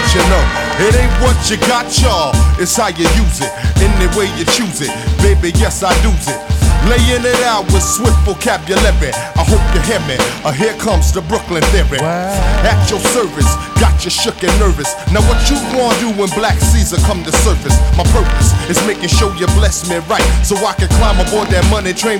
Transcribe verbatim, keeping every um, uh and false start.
you know. It ain't what you got, y'all, it's how you use it. Any way you choose it, baby, yes, I do it. Laying it out with swift vocabulary. I hope you hear me. Uh, here comes the Brooklyn theory. At your service, got you shook and nervous. Now what you gonna do when Black Caesar come to surface? My purpose is making sure you bless me right, so I can climb aboard that money train